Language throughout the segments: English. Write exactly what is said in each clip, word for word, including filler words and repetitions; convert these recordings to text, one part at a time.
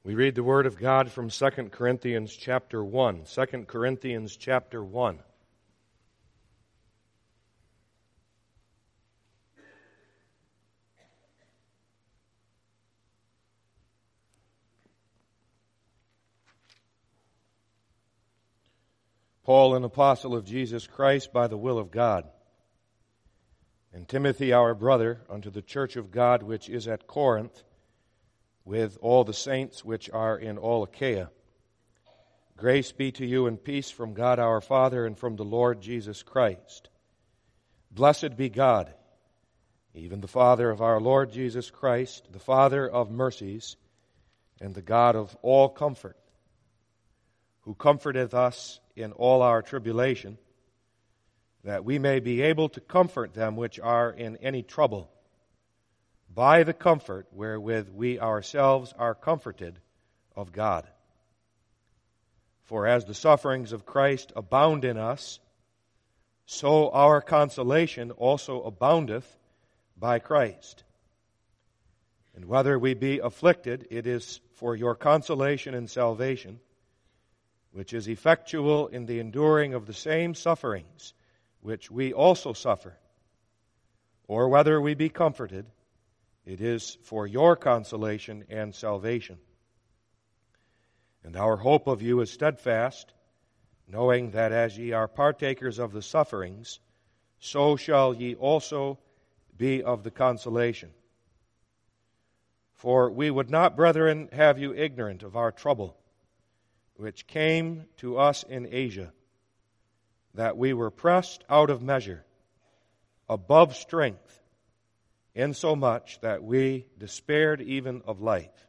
We read the Word of God from Second Corinthians chapter one. Second Corinthians chapter one. Paul, an apostle of Jesus Christ by the will of God, and Timothy, our brother, unto the church of God which is at Corinth, with all the saints which are in all Achaia. Grace be to you and peace from God our Father and from the Lord Jesus Christ. Blessed be God, even the Father of our Lord Jesus Christ, the Father of mercies, and the God of all comfort, who comforteth us in all our tribulation, that we may be able to comfort them which are in any trouble, by the comfort wherewith we ourselves are comforted of God. For as the sufferings of Christ abound in us, so our consolation also aboundeth by Christ. And whether we be afflicted, it is for your consolation and salvation, which is effectual in the enduring of the same sufferings which we also suffer. Or whether we be comforted, it is for your consolation and salvation. And our hope of you is steadfast, knowing that as ye are partakers of the sufferings, so shall ye also be of the consolation. For we would not, brethren, have you ignorant of our trouble, which came to us in Asia, that we were pressed out of measure, above strength, insomuch that we despaired even of life.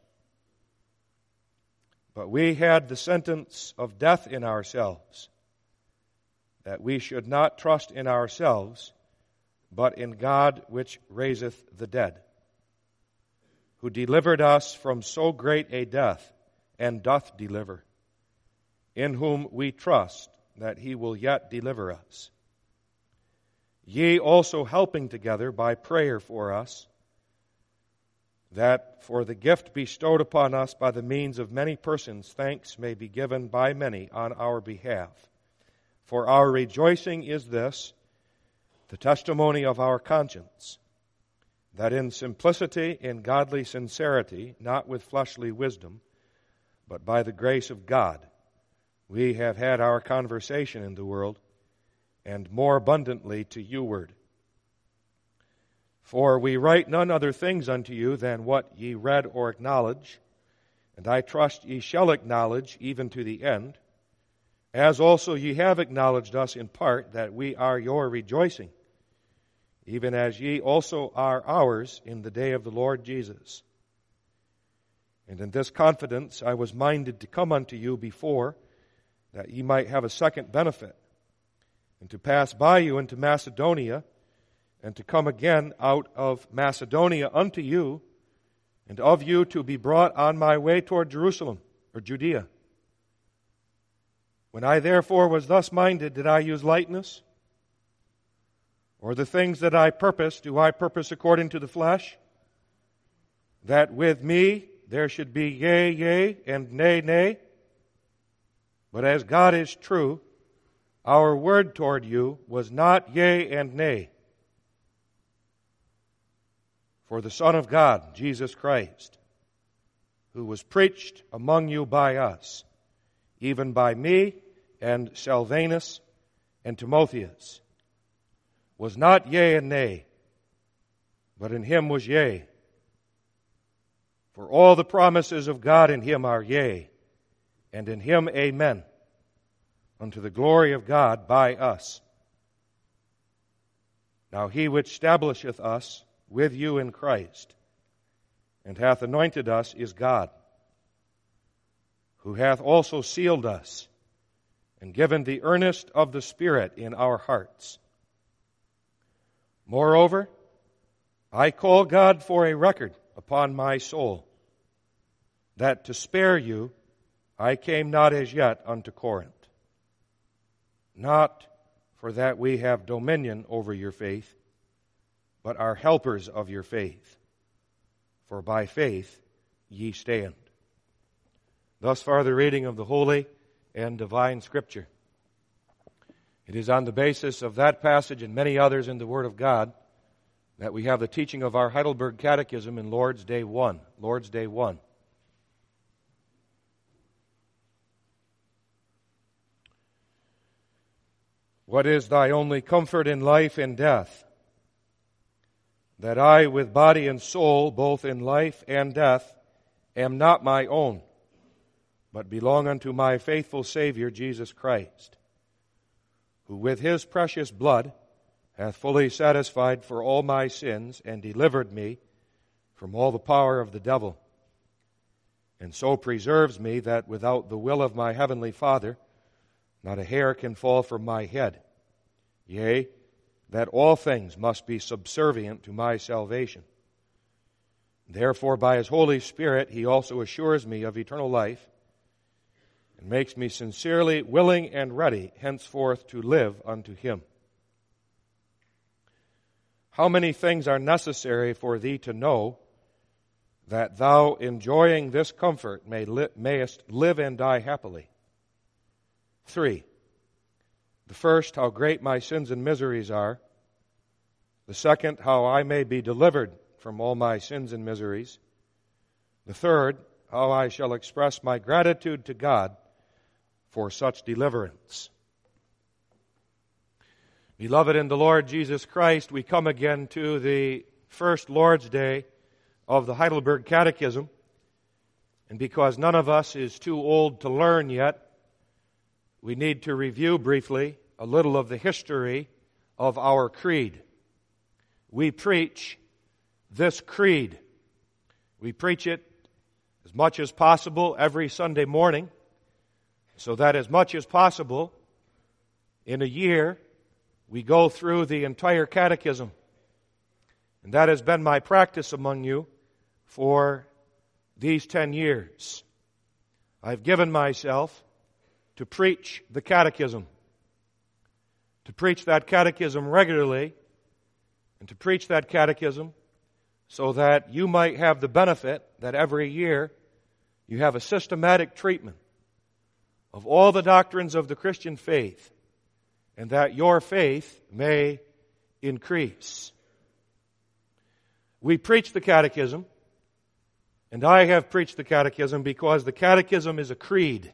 But we had the sentence of death in ourselves, that we should not trust in ourselves, but in God which raiseth the dead, who delivered us from so great a death, and doth deliver, in whom we trust that he will yet deliver us. Ye also helping together by prayer for us, that for the gift bestowed upon us by the means of many persons, thanks may be given by many on our behalf. For our rejoicing is this, the testimony of our conscience, that in simplicity, in godly sincerity, not with fleshly wisdom, but by the grace of God, we have had our conversation in the world, and more abundantly to youward. For we write none other things unto you than what ye read or acknowledge, and I trust ye shall acknowledge even to the end, as also ye have acknowledged us in part, that we are your rejoicing, even as ye also are ours in the day of the Lord Jesus. And in this confidence I was minded to come unto you before, that ye might have a second benefit, and to pass by you into Macedonia, and to come again out of Macedonia unto you, and of you to be brought on my way toward Jerusalem, or Judea. When I therefore was thus minded, did I use lightness? Or the things that I purpose, do I purpose according to the flesh? That with me there should be yea, yea, and nay, nay? But as God is true, our word toward you was not yea and nay. For the Son of God, Jesus Christ, who was preached among you by us, even by me and Silvanus and Timotheus, was not yea and nay, but in him was yea. For all the promises of God in him are yea, and in him amen, unto the glory of God by us. Now he which establisheth us with you in Christ, and hath anointed us, is God, who hath also sealed us, and given the earnest of the Spirit in our hearts. Moreover, I call God for a record upon my soul, that to spare you I came not as yet unto Corinth. Not for that we have dominion over your faith, but are helpers of your faith. For by faith ye stand. Thus far the reading of the Holy and Divine Scripture. It is on the basis of that passage and many others in the Word of God that we have the teaching of our Heidelberg Catechism in Lord's Day one. Lord's Day one. What is thy only comfort in life and death? That I with body and soul, both in life and death, am not my own, but belong unto my faithful Savior, Jesus Christ, who with his precious blood hath fully satisfied for all my sins and delivered me from all the power of the devil, and so preserves me that without the will of my heavenly Father not a hair can fall from my head. Yea, that all things must be subservient to my salvation. Therefore, by his Holy Spirit, he also assures me of eternal life and makes me sincerely willing and ready henceforth to live unto him. How many things are necessary for thee to know, that thou, enjoying this comfort, may li- mayest live and die happily? Three. The first, how great my sins and miseries are. The second, how I may be delivered from all my sins and miseries. The third, how I shall express my gratitude to God for such deliverance. Beloved in the Lord Jesus Christ, we come again to the first Lord's Day of the Heidelberg Catechism. And because none of us is too old to learn yet, we need to review briefly a little of the history of our creed. We preach this creed. We preach it as much as possible every Sunday morning, so that as much as possible in a year we go through the entire catechism. And that has been my practice among you for these ten years. I've given myself to preach the catechism, to preach that catechism regularly, and to preach that catechism so that you might have the benefit that every year you have a systematic treatment of all the doctrines of the Christian faith, and that your faith may increase. We preach the catechism, and I have preached the catechism because the catechism is a creed.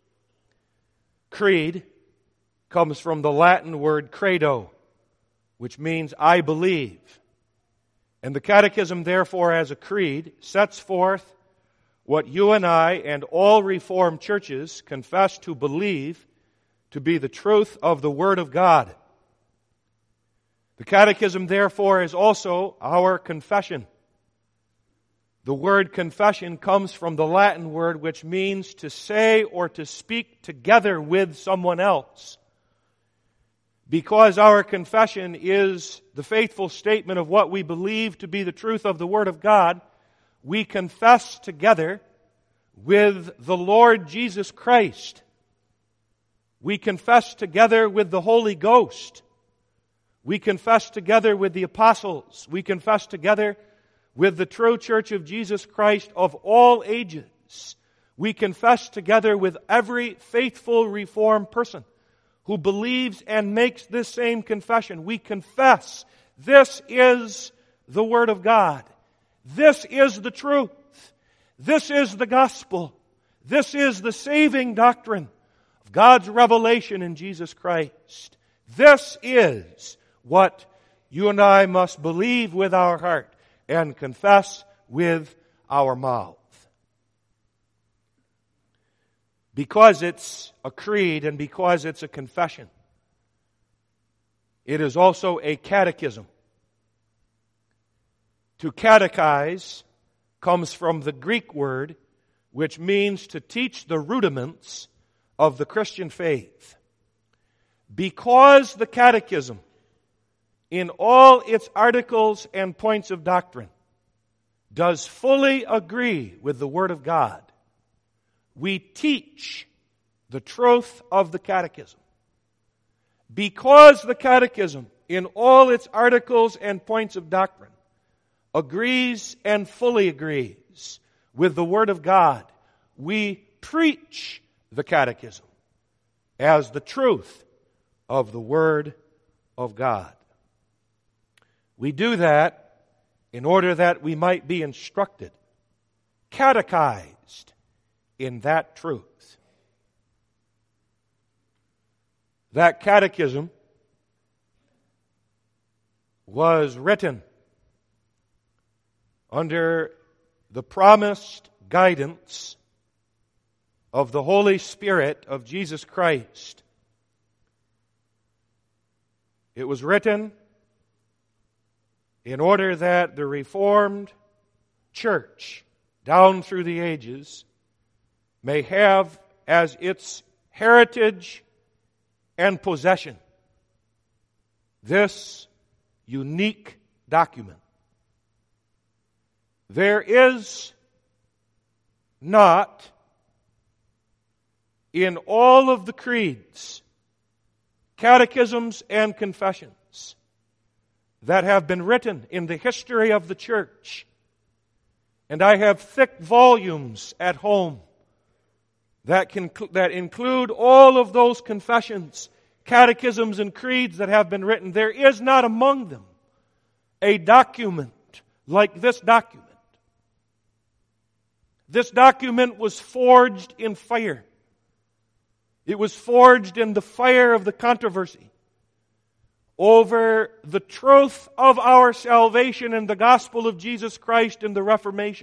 Creed comes from the Latin word credo, which means I believe. And the catechism, therefore, as a creed, sets forth what you and I and all Reformed churches confess to believe to be the truth of the Word of God. The catechism, therefore, is also our confession. The word confession comes from the Latin word which means to say or to speak together with someone else. Because our confession is the faithful statement of what we believe to be the truth of the Word of God, we confess together with the Lord Jesus Christ. We confess together with the Holy Ghost. We confess together with the apostles. We confess together with the true church of Jesus Christ of all ages. We confess together with every faithful Reformed person who believes and makes this same confession. We confess this is the Word of God. This is the truth. This is the gospel. This is the saving doctrine of God's revelation in Jesus Christ. This is what you and I must believe with our heart and confess with our mouth. Because it's a creed and because it's a confession, it is also a catechism. To catechize comes from the Greek word which means to teach the rudiments of the Christian faith. Because the catechism, in all its articles and points of doctrine, does fully agree with the Word of God, we teach the truth of the catechism. Because the catechism, in all its articles and points of doctrine, agrees and fully agrees with the Word of God, we preach the catechism as the truth of the Word of God. We do that in order that we might be instructed, catechized in that truth. That catechism was written under the promised guidance of the Holy Spirit of Jesus Christ. It was written in order that the Reformed Church, down through the ages, may have as its heritage and possession this unique document. There is not in all of the creeds, catechisms, and confessions that have been written in the history of the church, and I have thick volumes at home that can that include all of those confessions, catechisms, and creeds that have been written. There is not among them a document like this document. This document was forged in fire. It was forged in the fire of the controversy over the truth of our salvation and the gospel of Jesus Christ in the Reformation.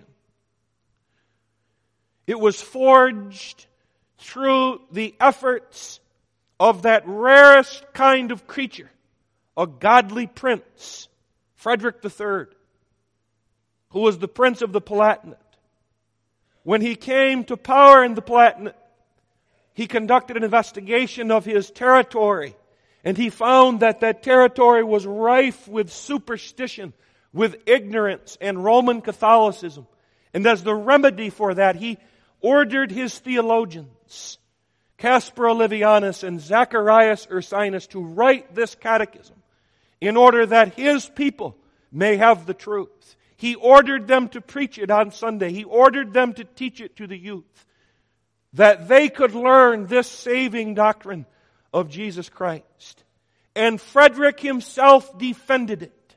It was forged through the efforts of that rarest kind of creature, a godly prince, Frederick the Third, who was the prince of the Palatinate. When he came to power in the Palatinate, he conducted an investigation of his territory, and he found that that territory was rife with superstition, with ignorance and Roman Catholicism. And as the remedy for that, he ordered his theologians, Caspar Olevianus and Zacharias Ursinus, to write this catechism in order that his people may have the truth. He ordered them to preach it on Sunday. He ordered them to teach it to the youth, that they could learn this saving doctrine of Jesus Christ. And Frederick himself defended it.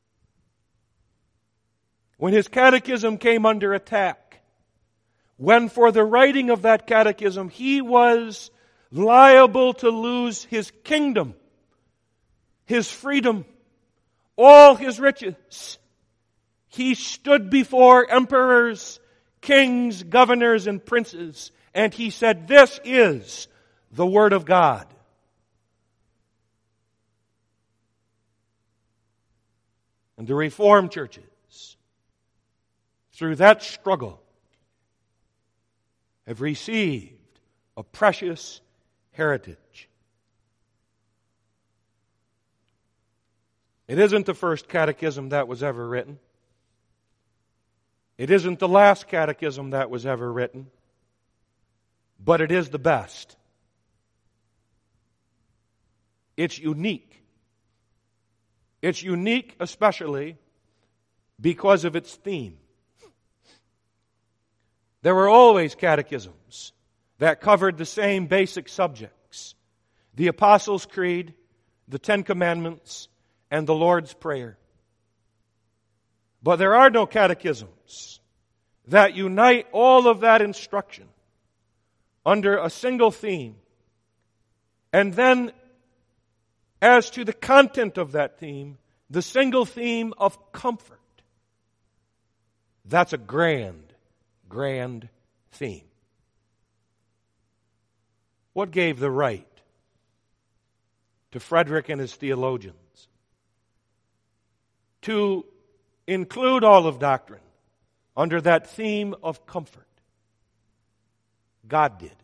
When his catechism came under attack, when for the writing of that catechism he was liable to lose his kingdom, his freedom, all his riches, he stood before emperors, kings, governors, and princes, and he said, "This is the Word of God." And the Reformed churches, through that struggle, have received a precious heritage. It isn't the first catechism that was ever written. It isn't the last catechism that was ever written. But it is the best. It's unique. It's unique especially because of its theme. There were always catechisms that covered the same basic subjects: the Apostles' Creed, the Ten Commandments, and the Lord's Prayer. But there are no catechisms that unite all of that instruction under a single theme. And then, as to the content of that theme, the single theme of comfort. That's a grand, grand theme. What gave the right to Frederick and his theologians to include all of doctrine under that theme of comfort? God did.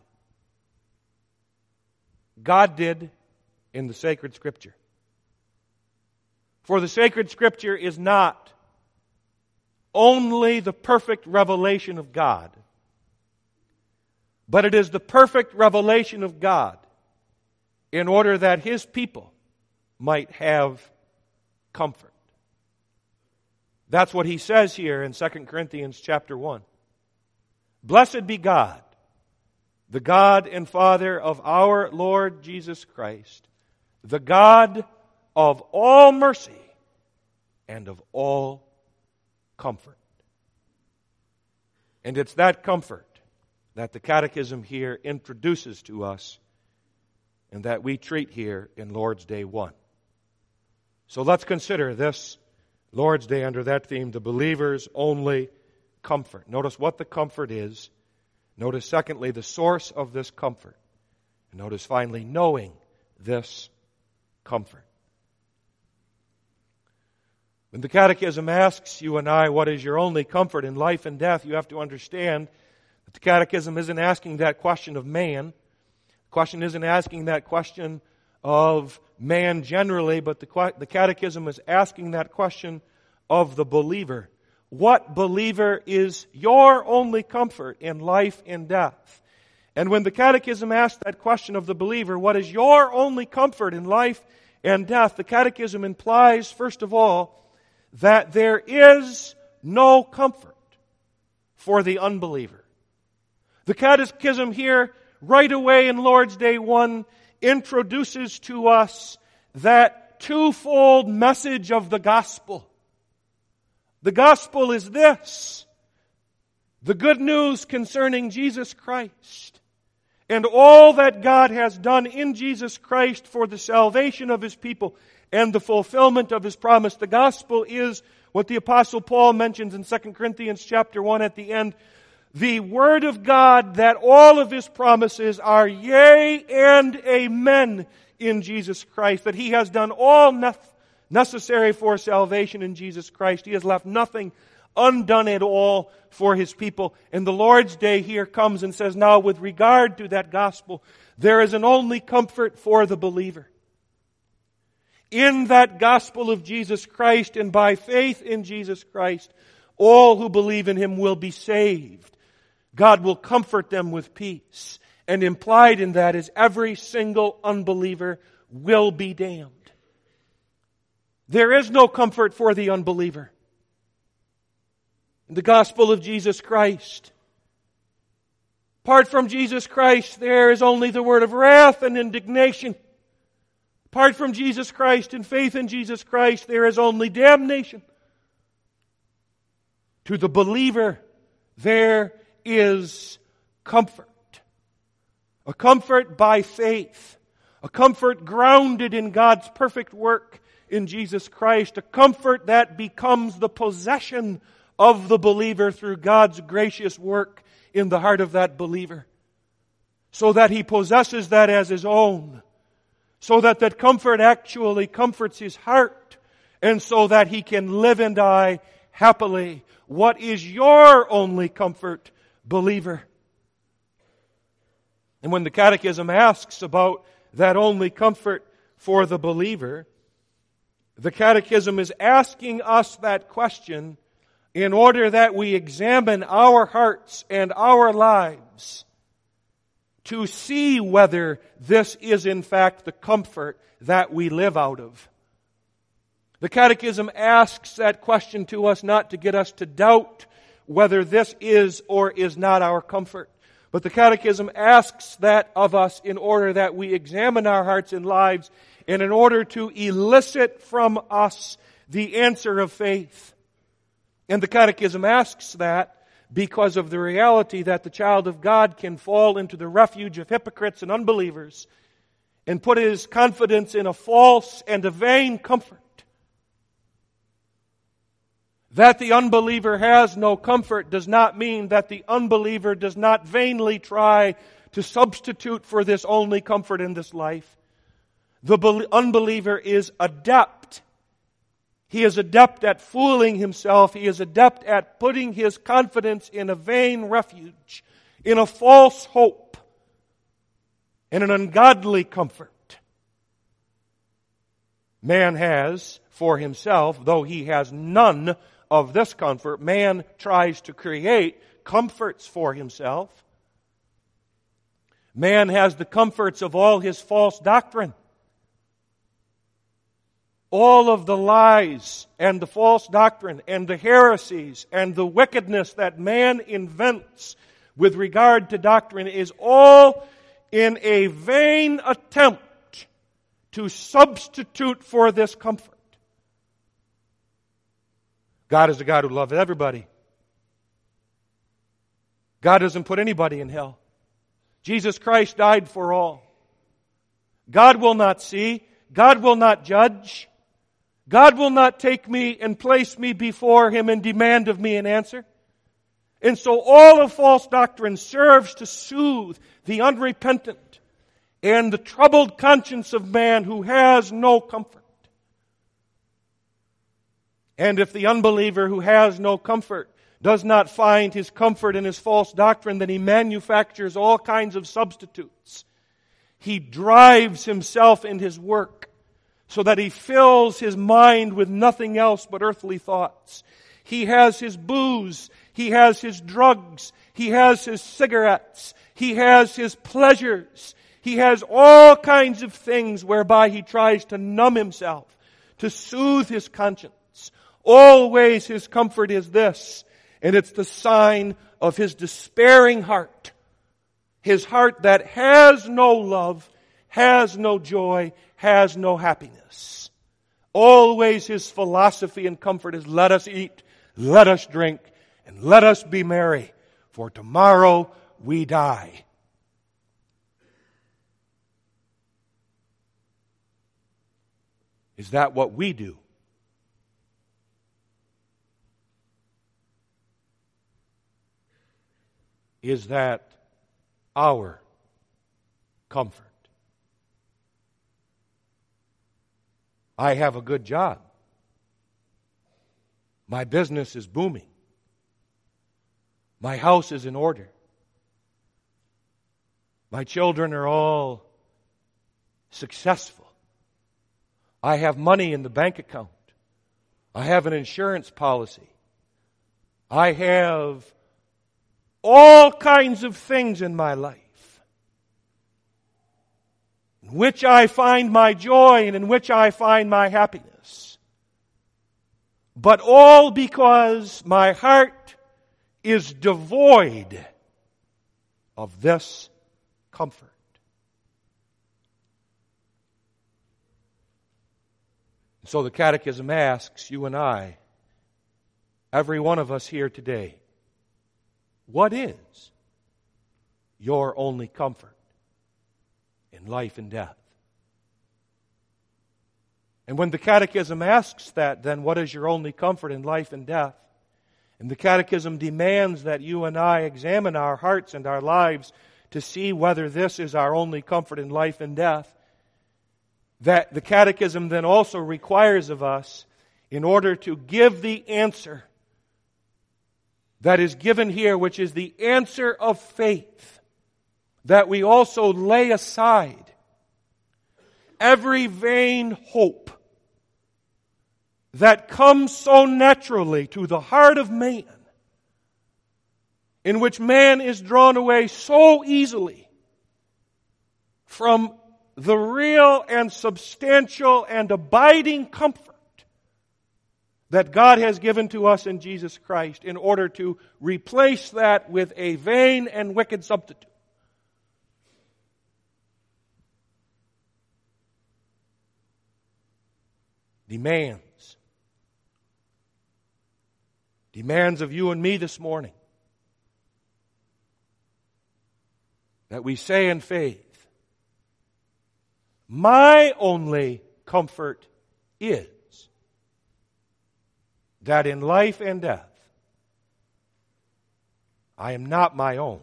God did in the sacred Scripture. For the sacred Scripture is not only the perfect revelation of God, but it is the perfect revelation of God in order that His people might have comfort. That's what he says here in Second Corinthians chapter one. Blessed be God, the God and Father of our Lord Jesus Christ, the God of all mercy and of all comfort. And it's that comfort that the Catechism here introduces to us and that we treat here in Lord's Day one. So let's consider this Lord's Day under that theme, the believer's only comfort. Notice what the comfort is. Notice, secondly, the source of this comfort. And notice, finally, knowing this comfort. When the Catechism asks you and I, what is your only comfort in life and death, you have to understand that the Catechism isn't asking that question of man. The question isn't asking that question of man generally, but the, the Catechism is asking that question of the believer. What believer is your only comfort in life and death? And when the Catechism asks that question of the believer, what is your only comfort in life and death? The Catechism implies, first of all, that there is no comfort for the unbeliever. The Catechism here, right away in Lord's Day one, introduces to us that twofold message of the gospel. The gospel is this: the good news concerning Jesus Christ and all that God has done in Jesus Christ for the salvation of His people and the fulfillment of His promise. The gospel is what the Apostle Paul mentions in Second Corinthians chapter one at the end. The Word of God, that all of His promises are yea and amen in Jesus Christ. That He has done all necessary for salvation in Jesus Christ. He has left nothing undone at all for His people. And the Lord's Day here comes and says, now with regard to that gospel, there is an only comfort for the believer. In that gospel of Jesus Christ and by faith in Jesus Christ, all who believe in Him will be saved. God will comfort them with peace. And implied in that is every single unbeliever will be damned. There is no comfort for the unbeliever in the gospel of Jesus Christ. Apart from Jesus Christ, there is only the word of wrath and indignation. Apart from Jesus Christ and faith in Jesus Christ, there is only damnation. To the believer, there is comfort. A comfort by faith. A comfort grounded in God's perfect work in Jesus Christ. A comfort that becomes the possession of the believer through God's gracious work in the heart of that believer. So that he possesses that as his own. So that that comfort actually comforts his heart. And so that he can live and die happily. What is your only comfort, believer? And when the Catechism asks about that only comfort for the believer, the Catechism is asking us that question in order that we examine our hearts and our lives to see whether this is in fact the comfort that we live out of. The Catechism asks that question to us not to get us to doubt whether this is or is not our comfort. But the Catechism asks that of us in order that we examine our hearts and lives and in order to elicit from us the answer of faith. And the Catechism asks that because of the reality that the child of God can fall into the refuge of hypocrites and unbelievers and put his confidence in a false and a vain comfort. That the unbeliever has no comfort does not mean that the unbeliever does not vainly try to substitute for this only comfort in this life. The unbeliever is adept. He is adept at fooling himself. He is adept at putting his confidence in a vain refuge, in a false hope, in an ungodly comfort. Man has for himself, though he has none of this comfort, man tries to create comforts for himself. Man has the comforts of all his false doctrine. All of the lies and the false doctrine and the heresies and the wickedness that man invents with regard to doctrine is all in a vain attempt to substitute for this comfort. God is a God who loves everybody. God doesn't put anybody in hell. Jesus Christ died for all. God will not see. God will not judge. God will not take me and place me before Him and demand of me an answer. And so all of false doctrine serves to soothe the unrepentant and the troubled conscience of man who has no comfort. And if the unbeliever who has no comfort does not find his comfort in his false doctrine, then he manufactures all kinds of substitutes. He drives himself in his work so that he fills his mind with nothing else but earthly thoughts. He has his booze, he has his drugs, he has his cigarettes, he has his pleasures, he has all kinds of things whereby he tries to numb himself, to soothe his conscience. Always his comfort is this, and it's the sign of his despairing heart. His heart that has no love, has no joy, has no happiness. Always his philosophy and comfort is, let us eat, let us drink, and let us be merry, for tomorrow we die. Is that what we do? Is that our comfort? I have a good job. My business is booming. My house is in order. My children are all successful. I have money in the bank account. I have an insurance policy. I have all kinds of things in my life in which I find my joy and in which I find my happiness. But all because my heart is devoid of this comfort. So the Catechism asks you and I, every one of us here today, what is your only comfort in life and death? And when the Catechism asks that, then what is your only comfort in life and death? And the Catechism demands that you and I examine our hearts and our lives to see whether this is our only comfort in life and death. That the Catechism then also requires of us, in order to give the answer that is given here, which is the answer of faith, that we also lay aside every vain hope that comes so naturally to the heart of man, in which man is drawn away so easily from the real and substantial and abiding comfort that God has given to us in Jesus Christ, in order to replace that with a vain and wicked substitute. Demands. Demands of you and me this morning that we say in faith, my only comfort is that in life and death, I am not my own,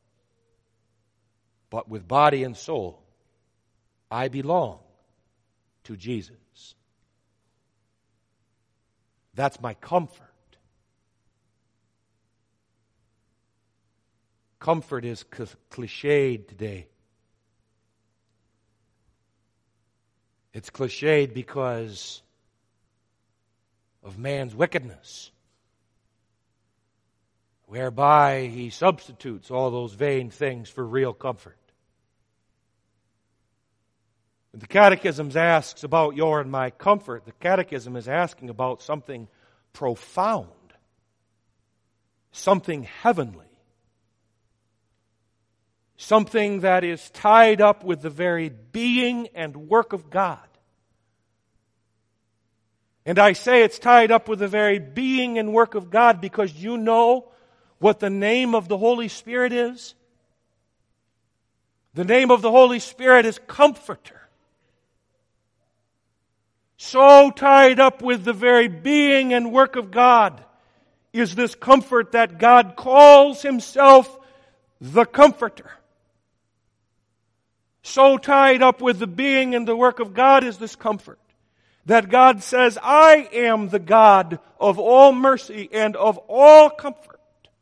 but with body and soul, I belong to Jesus. That's my comfort. Comfort is cliched today. It's cliched because of man's wickedness, whereby he substitutes all those vain things for real comfort. The Catechism asks about your and my comfort. The Catechism is asking about something profound, something heavenly, something that is tied up with the very being and work of God. And I say it's tied up with the very being and work of God because you know what the name of the Holy Spirit is? The name of the Holy Spirit is Comforter. So tied up with the very being and work of God is this comfort that God calls Himself the Comforter. So tied up with the being and the work of God is this comfort that God says, I am the God of all mercy and of all comfort.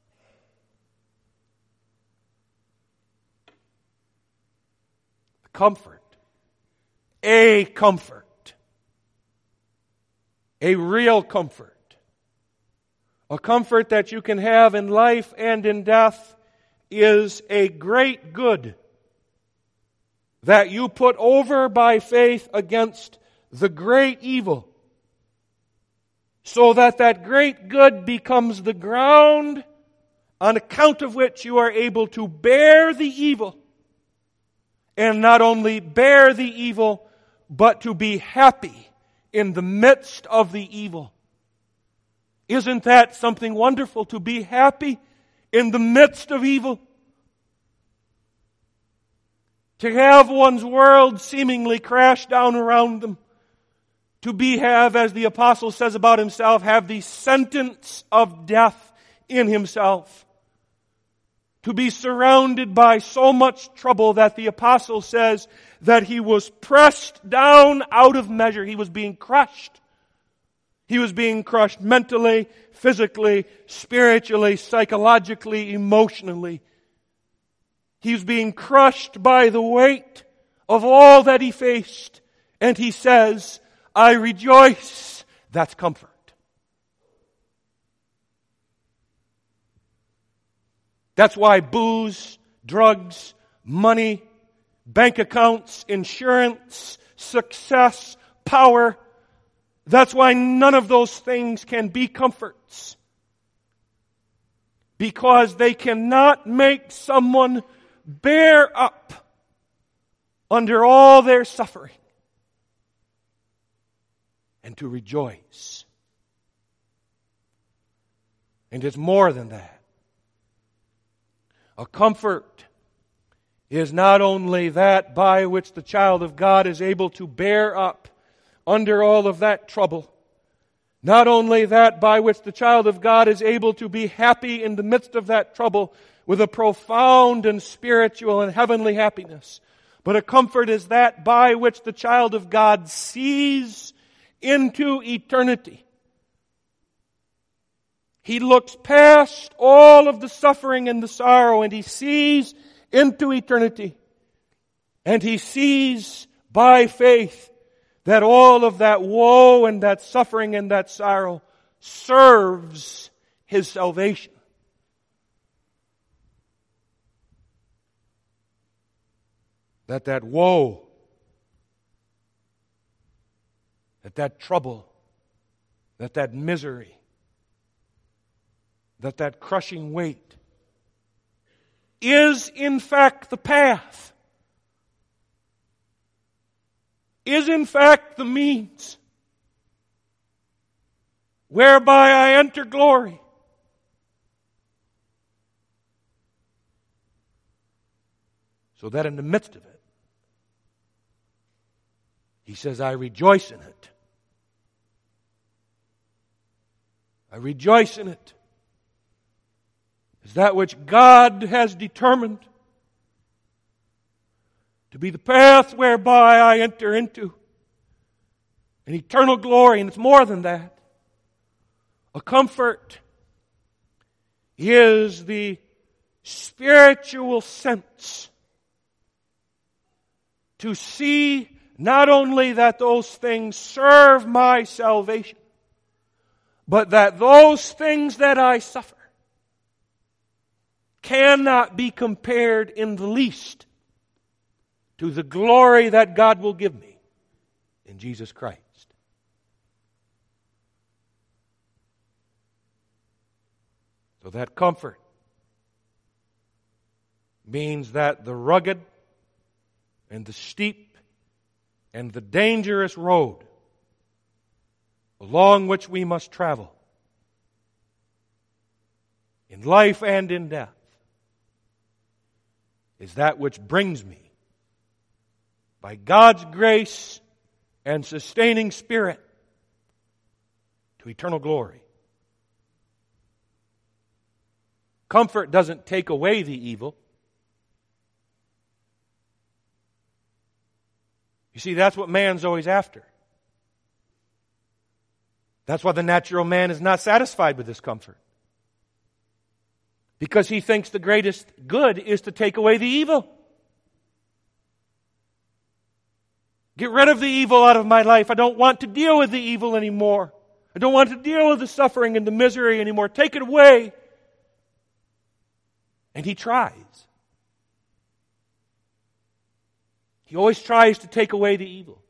Comfort. A comfort. A real comfort. A comfort that you can have in life and in death is a great good that you put over by faith against the great evil, so that that great good becomes the ground on account of which you are able to bear the evil, and not only bear the evil, but to be happy in the midst of the evil. Isn't that something wonderful, to be happy in the midst of evil? To have one's world seemingly crash down around them. To be, have, as the apostle says about himself, have the sentence of death in himself. To be surrounded by so much trouble that the apostle says that he was pressed down out of measure. He was being crushed. He was being crushed mentally, physically, spiritually, psychologically, emotionally. He was being crushed by the weight of all that he faced. And he says, I rejoice. That's comfort. That's why booze, drugs, money, bank accounts, insurance, success, power, that's why none of those things can be comforts. Because they cannot make someone bear up under all their suffering and to rejoice. And it's more than that. A comfort is not only that by which the child of God is able to bear up under all of that trouble, not only that by which the child of God is able to be happy in the midst of that trouble with a profound and spiritual and heavenly happiness, but a comfort is that by which the child of God sees into eternity. He looks past all of the suffering and the sorrow and he sees into eternity. And he sees by faith that all of that woe and that suffering and that sorrow serves his salvation. That that woe, that that trouble, that that misery, that that crushing weight is in fact the path, is in fact the means whereby I enter glory. So that in the midst of it, he says, I rejoice in it. I rejoice in it. Is that which God has determined to be the path whereby I enter into an eternal glory. And it's more than that. A comfort is the spiritual sense to see not only that those things serve my salvation, but that those things that I suffer cannot be compared in the least to the glory that God will give me in Jesus Christ. So that comfort means that the rugged and the steep and the dangerous road along which we must travel in life and in death is that which brings me, by God's grace and sustaining Spirit, to eternal glory. Comfort doesn't take away the evil. You see, that's what man's always after. That's why the natural man is not satisfied with this comfort. Because he thinks the greatest good is to take away the evil. Get rid of the evil out of my life. I don't want to deal with the evil anymore. I don't want to deal with the suffering and the misery anymore. Take it away. And he tries. He always tries to take away the evil.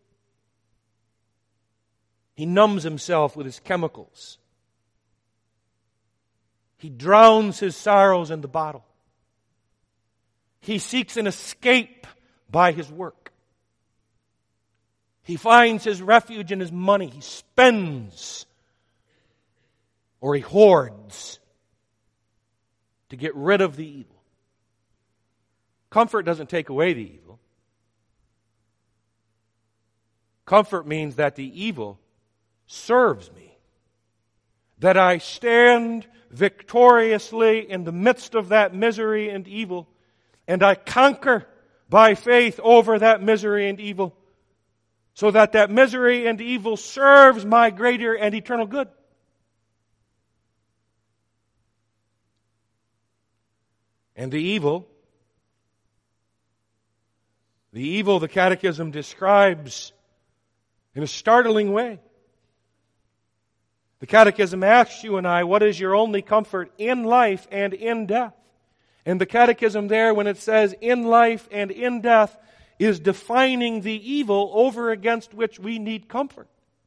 He numbs himself with his chemicals. He drowns his sorrows in the bottle. He seeks an escape by his work. He finds his refuge in his money. He spends or he hoards to get rid of the evil. Comfort doesn't take away the evil. Comfort means that the evil serves me. That I stand victoriously in the midst of that misery and evil, and I conquer by faith over that misery and evil, so that that misery and evil serves my greater and eternal good. And the evil, the evil the Catechism describes in a startling way. The Catechism asks you and I, what is your only comfort in life and in death? And the Catechism there, when it says in life and in death, is defining the evil over against which we need comfort.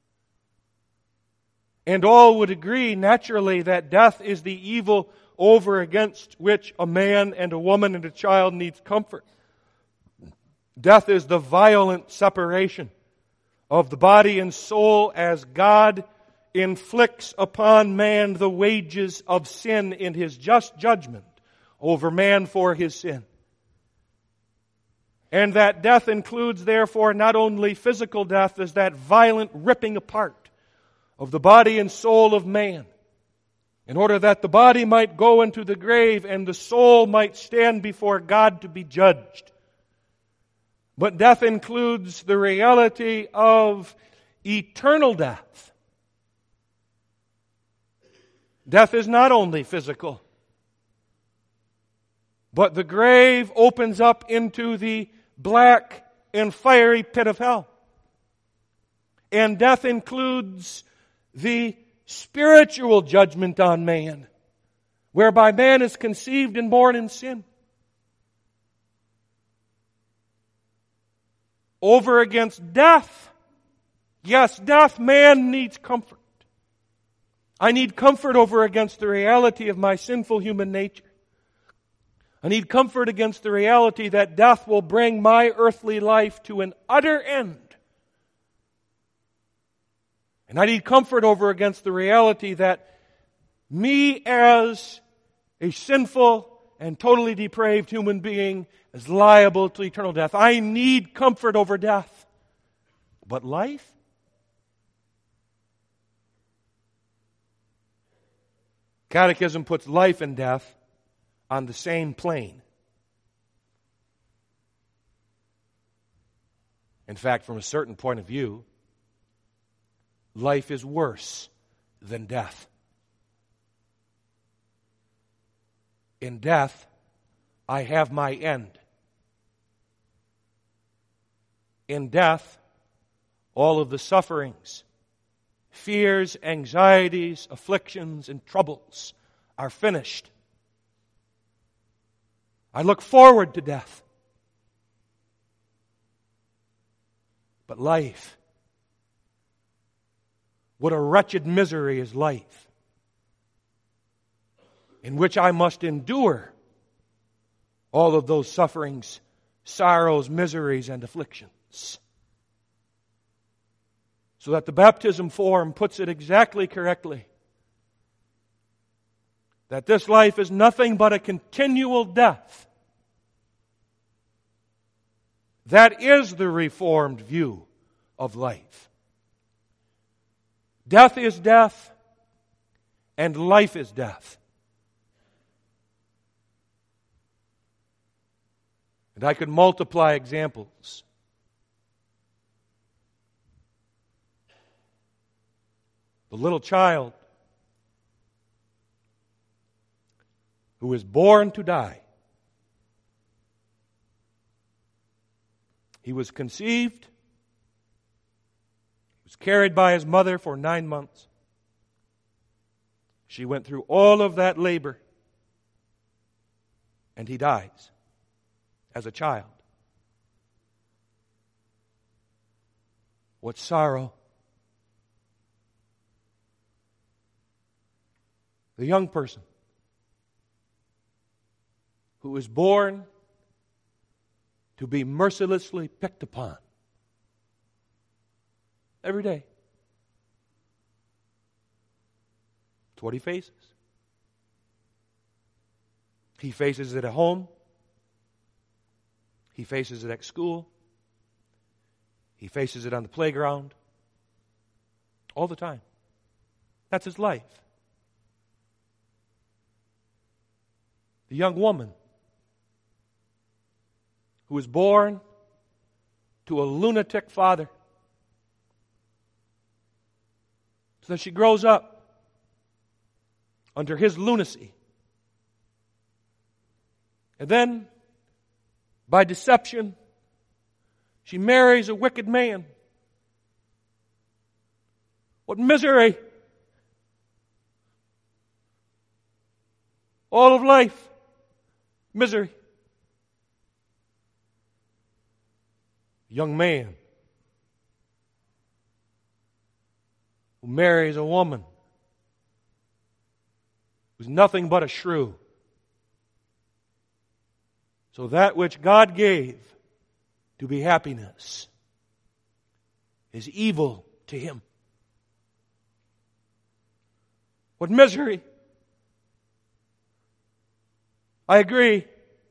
And all would agree, naturally, that death is the evil over against which a man and a woman and a child needs comfort. Death is the violent separation of the body and soul as God inflicts upon man the wages of sin in His just judgment over man for his sin. And that death includes, therefore, not only physical death as that violent ripping apart of the body and soul of man, in order that the body might go into the grave and the soul might stand before God to be judged. But death includes the reality of eternal death. Death is not only physical, but the grave opens up into the black and fiery pit of hell. And death includes the spiritual judgment on man, whereby man is conceived and born in sin. Over against death, yes, death, man needs comfort. I need comfort over against the reality of my sinful human nature. I need comfort against the reality that death will bring my earthly life to an utter end. And I need comfort over against the reality that me as a sinful and totally depraved human being is liable to eternal death. I need comfort over death. But life? Catechism puts life and death on the same plane. In fact, from a certain point of view, life is worse than death. In death, I have my end. In death, all of the sufferings, fears, anxieties, afflictions, and troubles are finished. I look forward to death. But life, what a wretched misery is life, in which I must endure all of those sufferings, sorrows, miseries, and afflictions. So that the baptism form puts it exactly correctly. That this life is nothing but a continual death. That is the Reformed view of life. Death is death, and life is death. And I could multiply examples. The little child who is born to die. He was conceived, he was carried by his mother for nine months. She went through all of that labor, and he dies as a child. What sorrow! The young person who is born to be mercilessly picked upon every day. It's what he faces. He faces it at home. He faces it at school. He faces it on the playground. All the time. That's his life. The young woman who was born to a lunatic father, so that she grows up under his lunacy. And then, by deception, she marries a wicked man. What misery! All of life, misery. Young man who marries a woman who's nothing but a shrew. So that which God gave to be happiness is evil to him. What misery! I agree.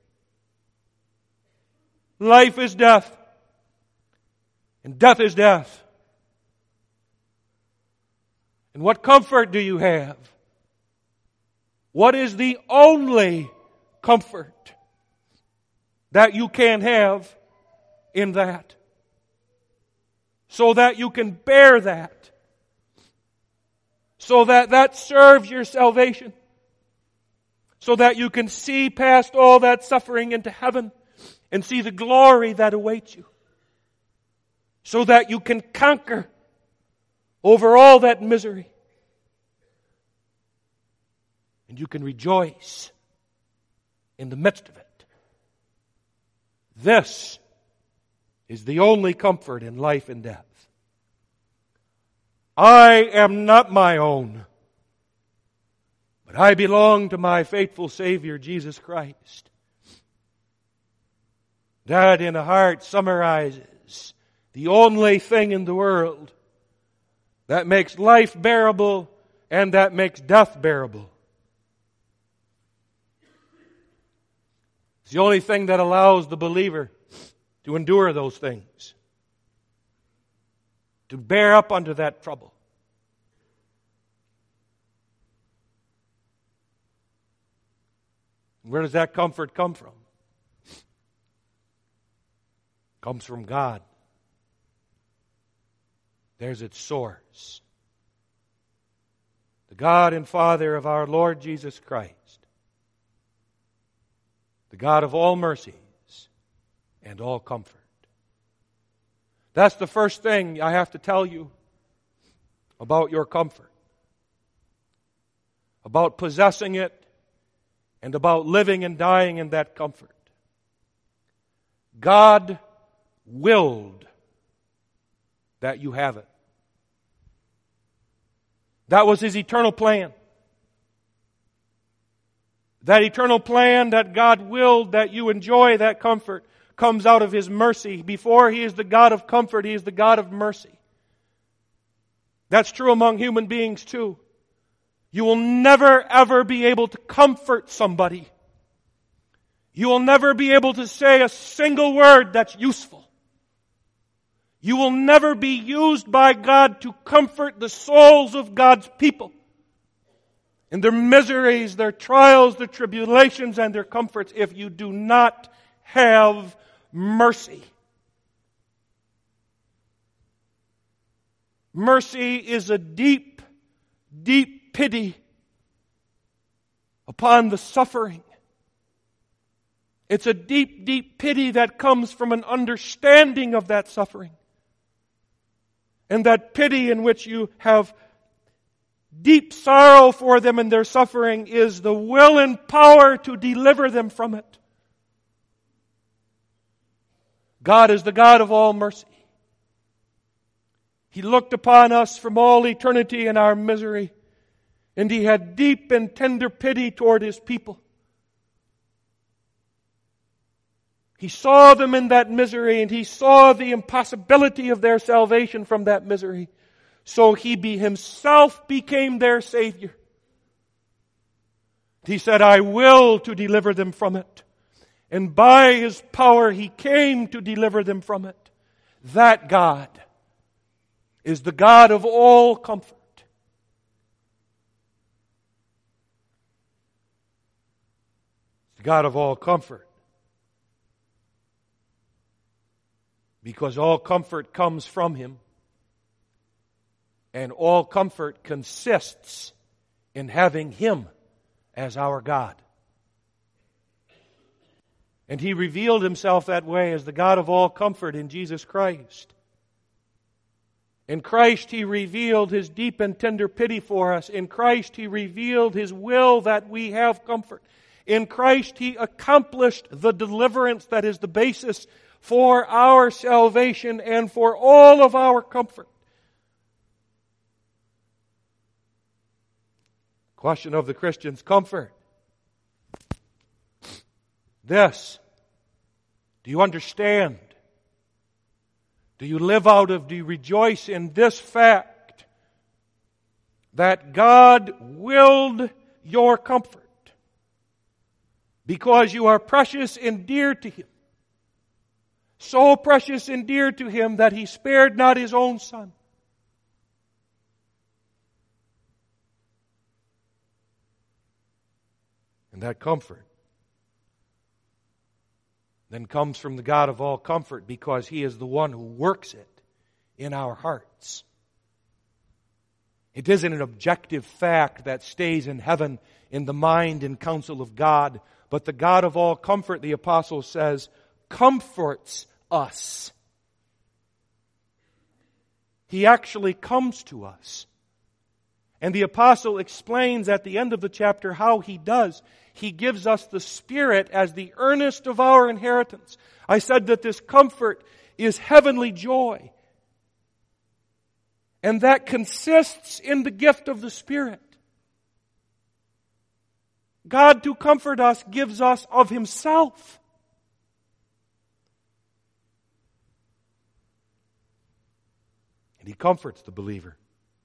Life is death. And death is death. And what comfort do you have? What is the only comfort that you can have in that? So that you can bear that. So that that serves your salvation. So that you can see past all that suffering into heaven and see the glory that awaits you. So that you can conquer over all that misery. And you can rejoice in the midst of it. This is the only comfort in life and death. I am not my own, but I belong to my faithful Savior, Jesus Christ. That in a heart summarizes the only thing in the world that makes life bearable and that makes death bearable. It's the only thing that allows the believer to endure those things, to bear up under that trouble. Where does that comfort come from? It comes from God. There's its source. The God and Father of our Lord Jesus Christ. The God of all mercies and all comfort. That's the first thing I have to tell you about your comfort. About possessing it and about living and dying in that comfort. God willed that you have it. That was His eternal plan. That eternal plan that God willed that you enjoy that comfort comes out of His mercy. Before He is the God of comfort, He is the God of mercy. That's true among human beings too. You will never ever be able to comfort somebody. You will never be able to say a single word that's useful. You will never be used by God to comfort the souls of God's people in their miseries, their trials, their tribulations, and their comforts if you do not have mercy. Mercy is a deep, deep pity upon the suffering. It's a deep, deep pity that comes from an understanding of that suffering. And that pity in which you have deep sorrow for them and their suffering is the will and power to deliver them from it. God is the God of all mercy. He looked upon us from all eternity in our misery, and He had deep and tender pity toward His people. He saw them in that misery, and He saw the impossibility of their salvation from that misery. So He be Himself became their Savior. He said, I will to deliver them from it. And by His power He came to deliver them from it. That God is the God of all comfort. The God of all comfort. Because all comfort comes from Him. And all comfort consists in having Him as our God. And He revealed Himself that way as the God of all comfort in Jesus Christ. In Christ He revealed His deep and tender pity for us. In Christ He revealed His will that we have comfort. In Christ He accomplished the deliverance that is the basis for our salvation and for all of our comfort. Question of the Christian's comfort. This. Do you understand? Do you live out of, do you rejoice in this fact that God willed your comfort because you are precious and dear to Him? So precious and dear to Him that He spared not His own Son. And that comfort then comes from the God of all comfort because He is the one who works it in our hearts. It isn't an objective fact that stays in heaven in the mind and counsel of God, but the God of all comfort, the apostle says, comforts us. He actually comes to us. And the apostle explains at the end of the chapter how he does. He gives us the Spirit as the earnest of our inheritance. I said that this comfort is heavenly joy. And that consists in the gift of the Spirit. God, to comfort us, gives us of Himself. And He comforts the believer.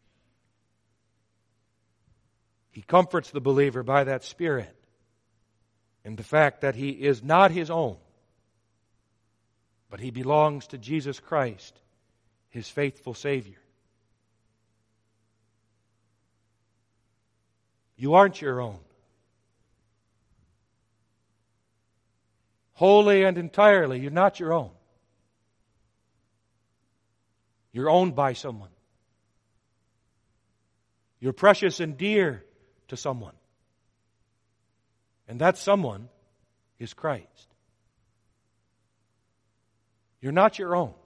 He comforts the believer by that Spirit and the fact that he is not his own, but he belongs to Jesus Christ, His faithful Savior. You aren't your own. Wholly and entirely, you're not your own. You're owned by someone. You're precious and dear to someone. And that someone is Christ. You're not your own.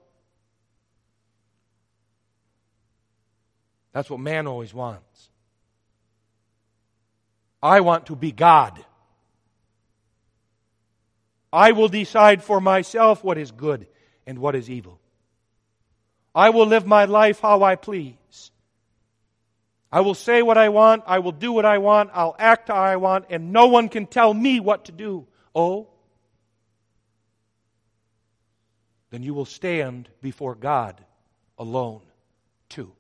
That's what man always wants. I want to be God. I will decide for myself what is good and what is evil. I will live my life how I please. I will say what I want, I will do what I want, I'll act how I want, and no one can tell me what to do. Oh, then you will stand before God alone too.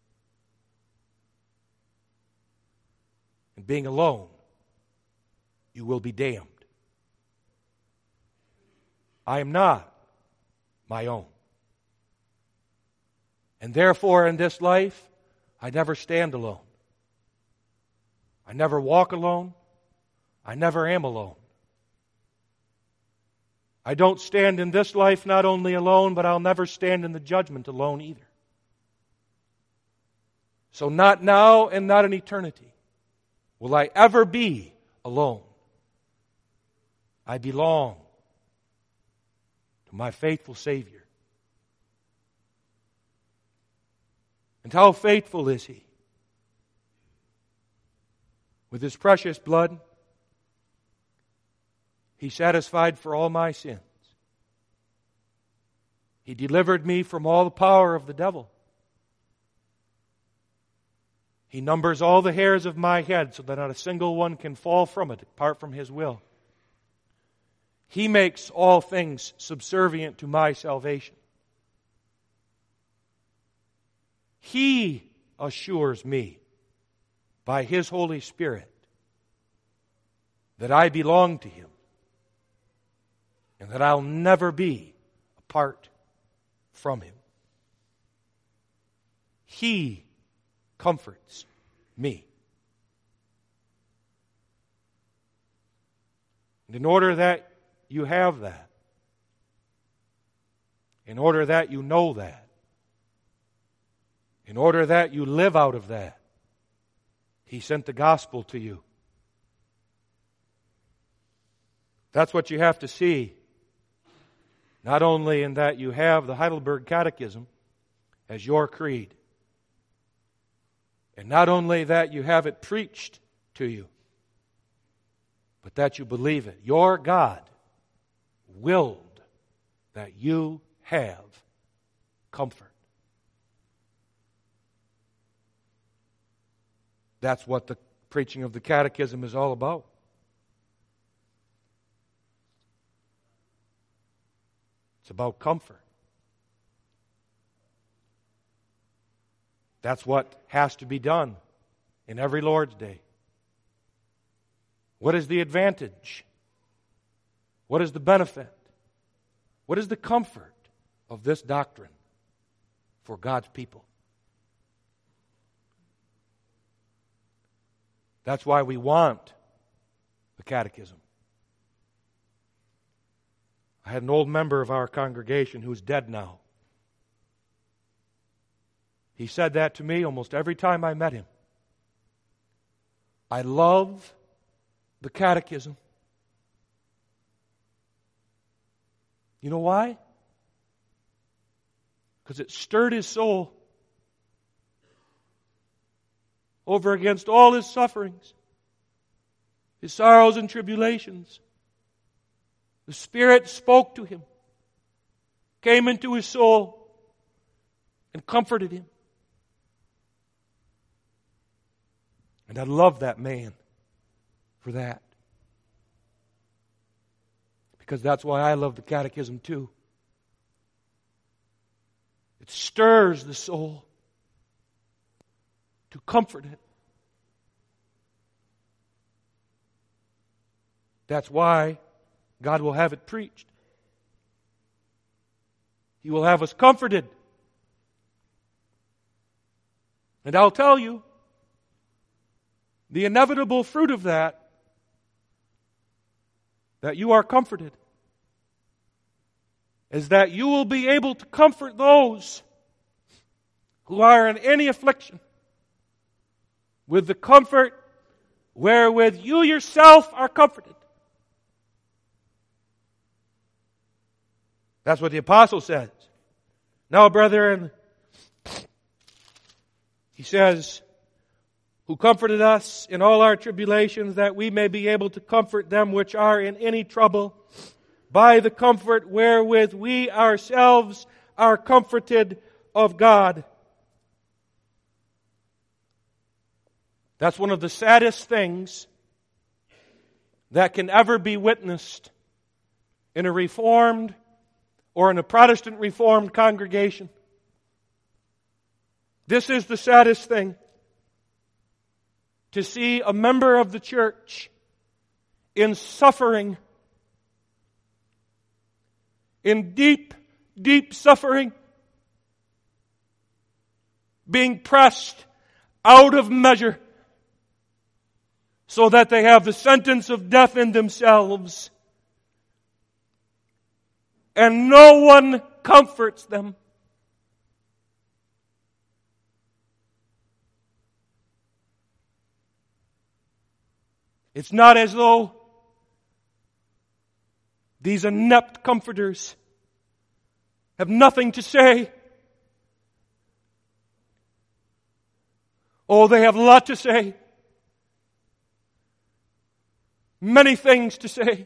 And being alone, you will be damned. I am not my own. And therefore, in this life, I never stand alone. I never walk alone. I never am alone. I don't stand in this life not only alone, but I'll never stand in the judgment alone either. So not now and not in eternity will I ever be alone. I belong to my faithful Savior. And how faithful is He? With His precious blood, He satisfied for all my sins. He delivered me from all the power of the devil. He numbers all the hairs of my head so that not a single one can fall from it apart from His will. He makes all things subservient to my salvation. He assures me by His Holy Spirit that I belong to Him and that I'll never be apart from Him. He comforts me. And in order that you have that, in order that you know that, in order that you live out of that, He sent the gospel to you. That's what you have to see. Not only in that you have the Heidelberg Catechism as your creed, and not only that you have it preached to you, but that you believe it. Your God willed that you have comfort. That's what the preaching of the Catechism is all about. It's about comfort. That's what has to be done in every Lord's Day. What is the advantage? What is the benefit? What is the comfort of this doctrine for God's people? That's why we want the Catechism. I had an old member of our congregation who's dead now. He said that to me almost every time I met him. I love the Catechism. You know why? Because it stirred his soul over against all his sufferings, his sorrows and tribulations. The Spirit spoke to him, came into his soul, and comforted him. And I love that man for that. Because that's why I love the Catechism too. It stirs the soul to comfort it. That's why God will have it preached. He will have us comforted. And I'll tell you, the inevitable fruit of that, that you are comforted, is that you will be able to comfort those who are in any affliction with the comfort wherewith you yourself are comforted. That's what the apostle says. Now, brethren, he says, who comforted us in all our tribulations, that we may be able to comfort them which are in any trouble, by the comfort wherewith we ourselves are comforted of God. That's one of the saddest things that can ever be witnessed in a Reformed or in a Protestant Reformed congregation. This is the saddest thing. To see a member of the church in suffering, in deep, deep suffering, being pressed out of measure so that they have the sentence of death in themselves, and no one comforts them. It's not as though these inept comforters have nothing to say. Oh, they have a lot to say. Many things to say.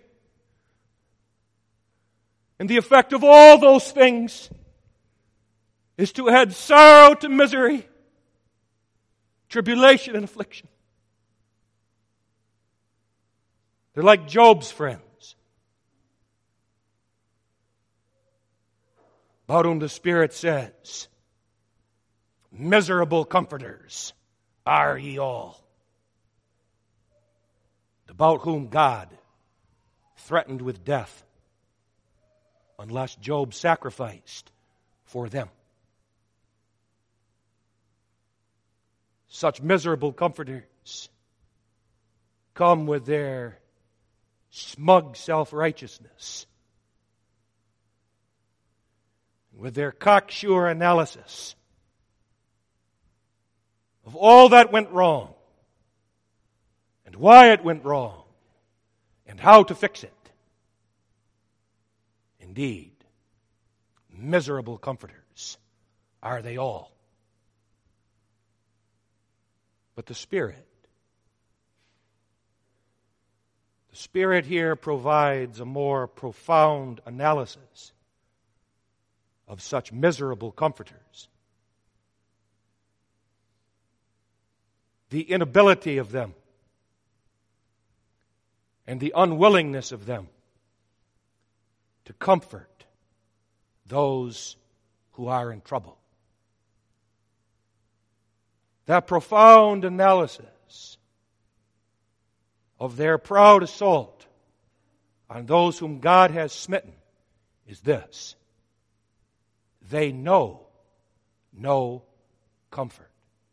And the effect of all those things is to add sorrow to misery, tribulation and affliction. They're like Job's friends, about whom the Spirit says, miserable comforters are ye all, about whom God threatened with death unless Job sacrificed for them. Such miserable comforters come with their smug self-righteousness, with their cocksure analysis of all that went wrong, and why it went wrong, and how to fix it. Indeed, miserable comforters are they all. But the Spirit, the Spirit here provides a more profound analysis of such miserable comforters. The inability of them and the unwillingness of them to comfort those who are in trouble. That profound analysis of their proud assault on those whom God has smitten is this: they know no comfort.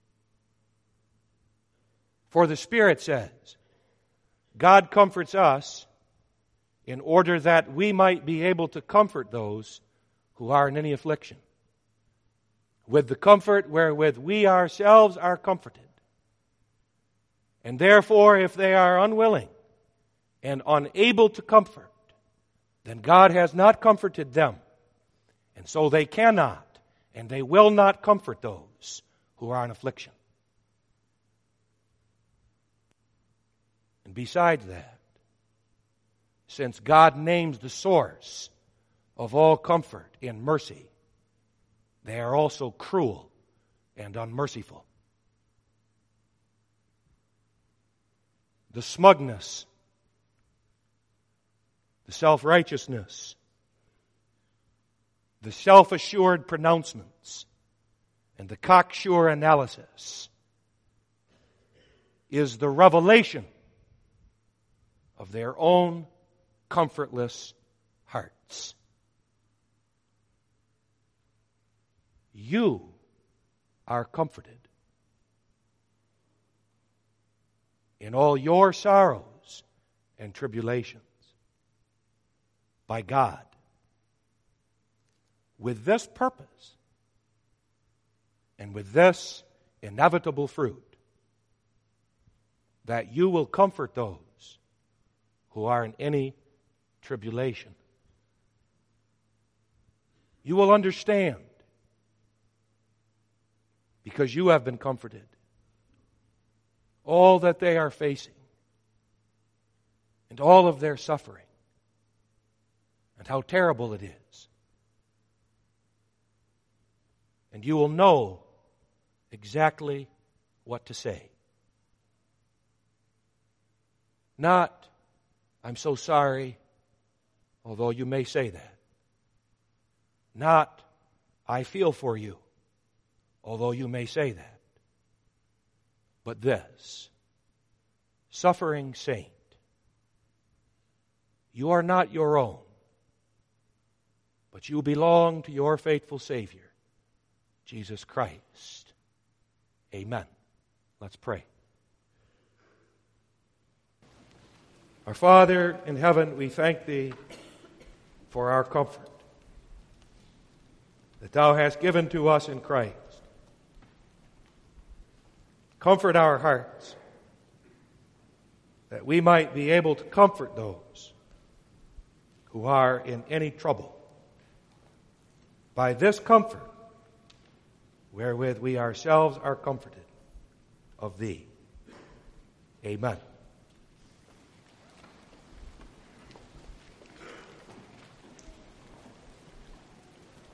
For the Spirit says, God comforts us in order that we might be able to comfort those who are in any affliction, with the comfort wherewith we ourselves are comforted. And therefore, if they are unwilling and unable to comfort, then God has not comforted them. And so they cannot and they will not comfort those who are in affliction. And besides that, since God names the source of all comfort in mercy, they are also cruel and unmerciful. The smugness, the self-righteousness, the self-assured pronouncements, and the cocksure analysis is the revelation of their own comfortless hearts. You are comforted in all your sorrows and tribulations by God, with this purpose and with this inevitable fruit, that you will comfort those who are in any tribulation. You will understand, because you have been comforted, all that they are facing and all of their suffering and how terrible it is. And you will know exactly what to say. Not, I'm so sorry, although you may say that. Not, I feel for you, although you may say that. But this, suffering saint, you are not your own, but you belong to your faithful Savior, Jesus Christ. Amen. Let's pray. Our Father in heaven, we thank Thee for our comfort that Thou hast given to us in Christ. Comfort our hearts that we might be able to comfort those who are in any trouble by this comfort wherewith we ourselves are comforted of Thee. Amen.